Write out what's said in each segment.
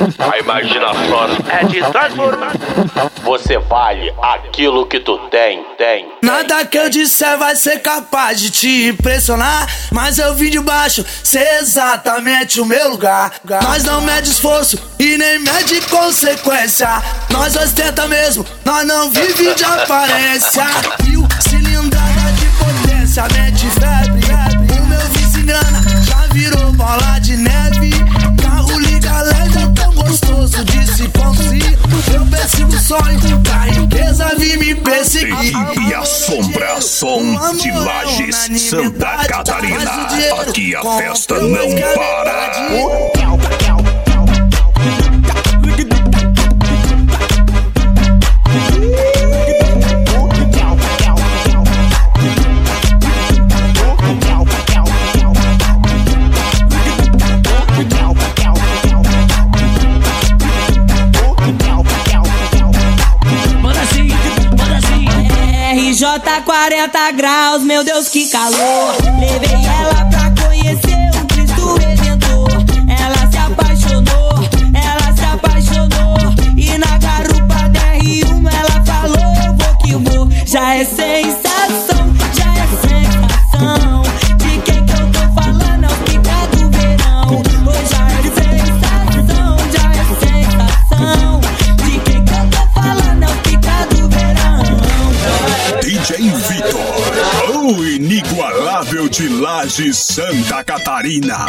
A imaginação é de transformar. Você vale aquilo que tu tem. Nada que eu disser vai ser capaz de te impressionar, mas eu vim de baixo, sei exatamente o meu lugar. Nós não mede esforço e nem mede consequência. Nós ostenta mesmo, nós não vive de aparência. Mil cilindrada de potência, mente febre. O meu vice grana já virou bola de neve. Carro liga leve, é tão gostoso de se conduzir. Eu persigo o sonho da riqueza, vim me perseguir. Equipe Assombração de Lages, Santa Catarina. Aqui a festa não para. RJ 40 graus, meu Deus que calor. Levei ela pra conhecer o Cristo Redentor. Ela se apaixonou. E na garupa DR1 ela falou, eu vou que vou. Já é sensação. De quem que eu tô falando, é o pica do verão. Hoje já é sensação. De quem que eu tô falando, é o pica do verão. DJ Vitor, o inigualável de Lages, Santa Catarina.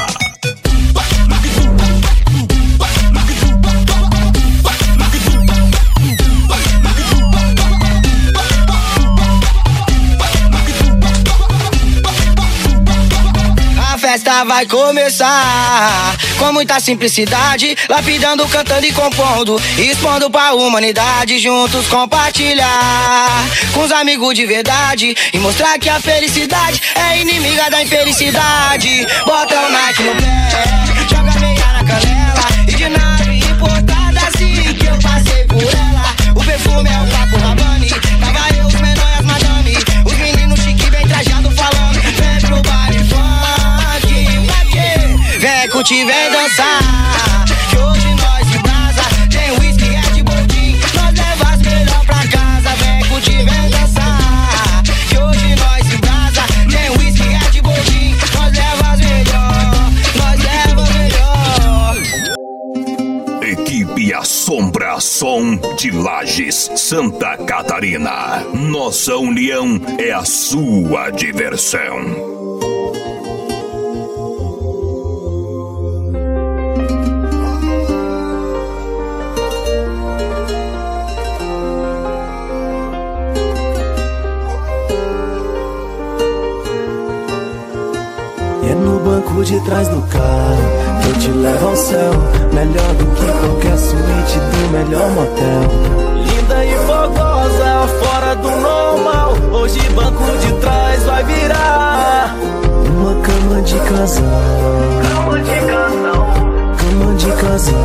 A festa vai começar com muita simplicidade, lapidando, cantando e compondo, expondo pra humanidade, juntos compartilhar com os amigos de verdade e mostrar que a felicidade é inimiga da infelicidade. Bota o Nike no pé, joga meia na canela, e de nave importada assim que eu passei por ela. O perfume é o Paco Rabanne, tava eu, os menores e as madame, os meninos chique bem trajado falando, vem pro baile funk, pra quê? Vem curtir, vem dançar, que hoje nós em casa tem whisky, Red Bull, nós leva as melhor pra casa. Vem curtir, vem dançar, que hoje nós em casa tem whisky, Red Bull, nós leva as melhor, nós leva o melhor. Equipe Assombração de Lages, Santa Catarina. Nossa união é a sua diversão. É no banco de trás do carro que eu te levo ao céu, melhor do que qualquer suíte do melhor motel. Linda e fogosa, fora do normal, hoje banco de trás vai virar uma cama de casal. cama de casal, Cama de casal.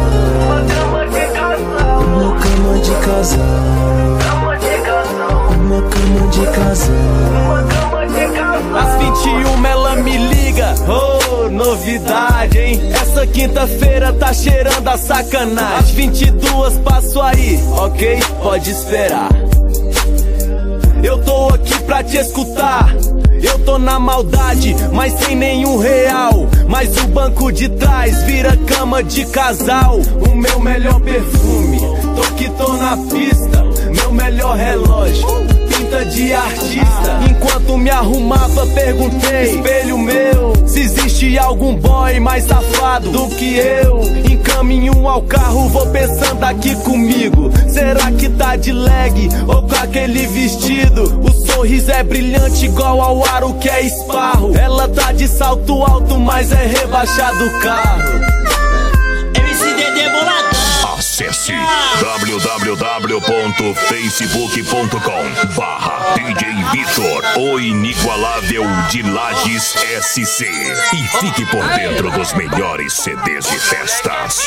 uma cama de casal, Uma cama de casal. cama de casal, Uma cama de casal. uma cama de casal. Às 21 ela me liga, oh, novidade, hein? Essa quinta-feira tá cheirando a sacanagem. Às 22 passo aí, ok? Pode esperar. Eu tô aqui pra te escutar. Eu tô na maldade, mas sem nenhum real. Mas o banco de trás vira cama de casal. O meu melhor perfume, tô que tô na pista. Meu melhor relógio, pinta de artista. Enquanto me arrumava perguntei, espelho meu, se existe algum boy mais safado do que eu. Encaminho ao carro, vou pensando aqui comigo, será que tá de leg ou com aquele vestido? O sorriso é brilhante igual ao aro que é esparro. Ela tá de salto alto, mas é rebaixado o carro. MCDD boladão. Acesse www.facebook.com/DJ Vitor, o inigualável de Lages SC, e fique por dentro dos melhores CDs de festas.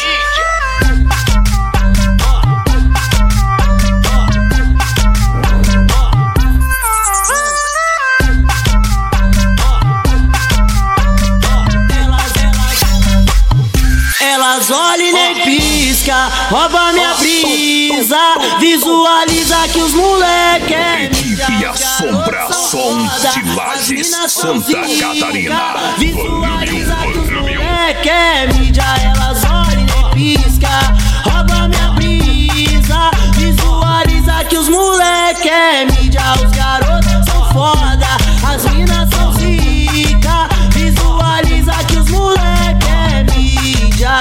Elas olham e nem piscam. pisca, rouba minha brisa. Visualiza que os moleque é mídia. Equipe Assombração de Lages, Santa Catarina. Visualiza que os moleque é mídia. Elas olham e pisca, rouba minha brisa. Visualiza que os moleque é mídia. Os garotos são foda, as minas são zica. Visualiza que os moleque é mídia.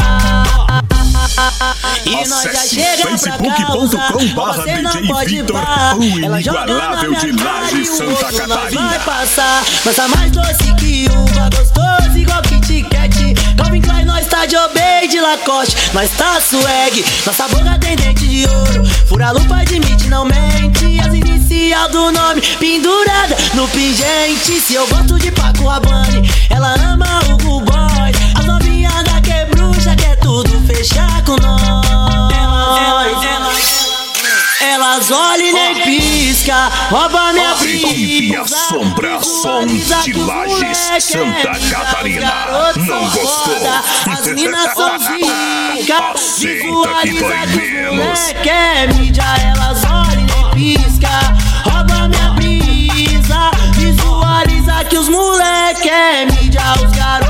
E nós já chega facebook.com/DJ Vitor, o inigualável de Lages, Santa Catarina. Vai passar, mas tá mais doce que uva, gostoso igual Kit Kat. Calvin Klein, nós tá de Obey de Lacoste, nós tá swag, nossa boca tem dente de ouro. Fura a lupa, admite, não mente. As inicial do nome pendurada no pingente. Se eu gosto de Paco Rabanne, ela ama o Hugo Boy. As novinhas da que bruxa quer tudo fechar com nós. Elas olham e nem pisca, rouba minha brisa. Equipe Assombração de Lages, Santa Catarina. Não gostou? As minas são zica. Aceita que dói menos. É mídia, elas olham e nem pisca, rouba minha brisa. Visualiza que os moleque é mídia. Os garotos